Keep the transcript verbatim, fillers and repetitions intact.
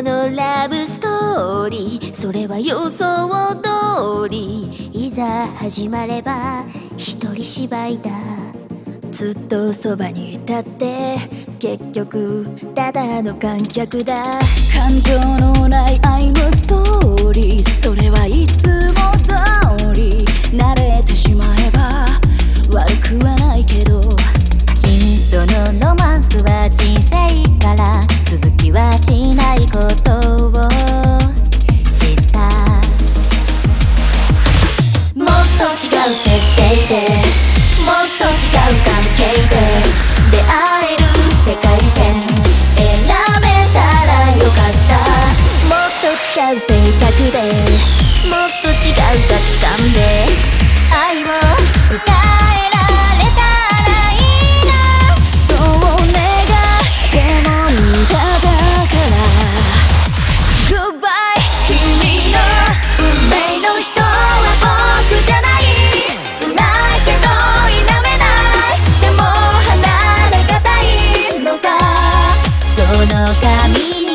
このラブストーリー、それは予想通り。いざ始まれば一人芝居だ。ずっとそばにいたって結局ただの観客だ。感情のない愛のストーリー、それはいつも通り。慣れてしまえば悪くはないけど、君とのロマンスは人生から続きはしないことを知った。もっと違う設定で、もっと違う関係で出会える世界線選べたらよかった。もっと違う性格で、もっと違う価値観で愛を伝えられたらいいな。そう願っても無駄だから Goodbye。 君の運命の人は僕じゃない。辛いけど否めない。でも離れがたいのさ。その髪に